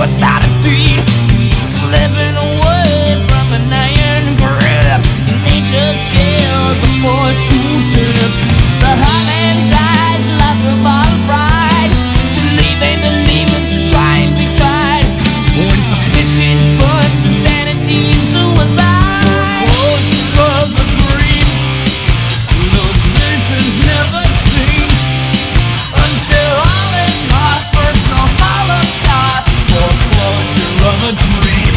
without a deed, slipping away from an iron grip. Nature scales are forced to tip. The heart and dies, loss of all pride. To leave a believers to try and be tried. When sufficient puts insanity and suicide. Closer of the dream, those visions never seen. Until all is lost, personal holocaust. Foreclosure of a dream.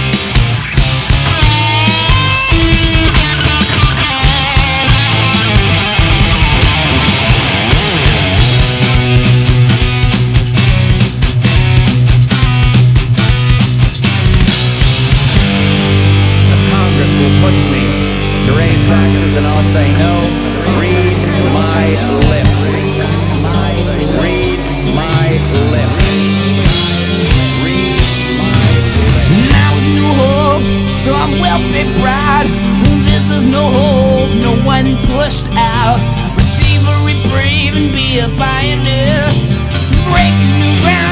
Congress will push me to raise taxes, and I'll say no. Read my lips. Read my lips. Read my lips. Now you hope some will be proud. This is no holds, no one pushed out. Receive a reprieve and be a pioneer. Break new ground.